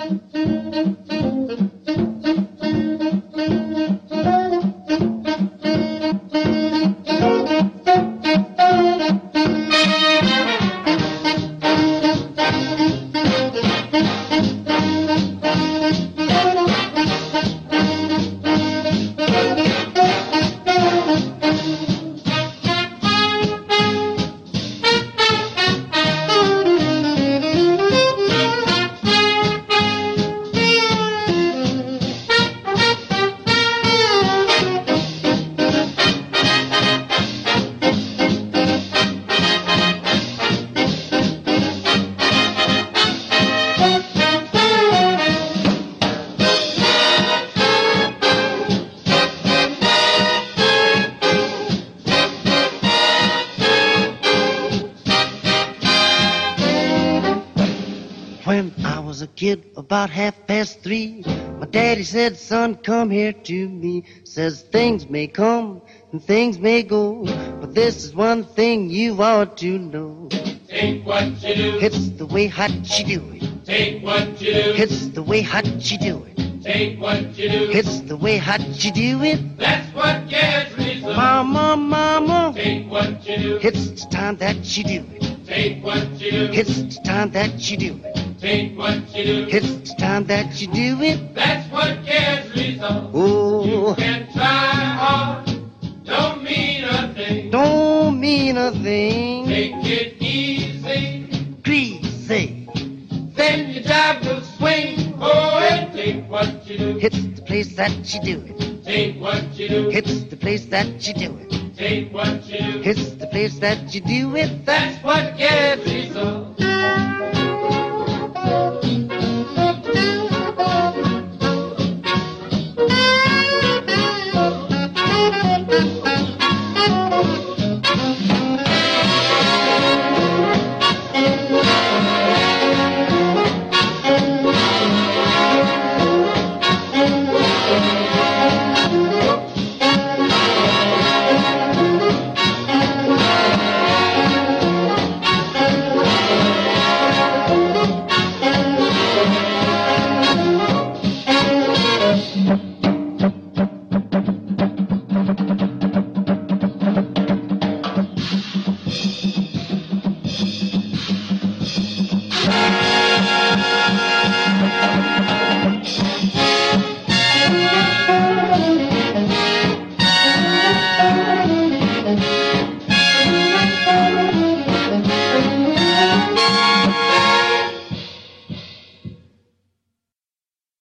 When I was a kid, about 3:30, my daddy said, son, come here to me. Says things may come and things may go, but this is one thing you ought to know. Take what you do. It's the way hot you do it. Take what you do. It's the way hot you do it. Take what you do. It's the way hot you do it. That's what gets reason. Mama, mama. Take what you do. It's the time that you do it. Take what you do. It's the time that you do it. Take what you do. It's the time that you do it. That's what gets reason. Oh, You can try hard. Don't mean a thing. don't mean a thing. Take it easy. Greasy. Then your job will swing. Oh, and take what you do. It's the place that you do it. Take what you do. It's the place that you do it. Take what you do. It's the place that you do it. That's what gets reason.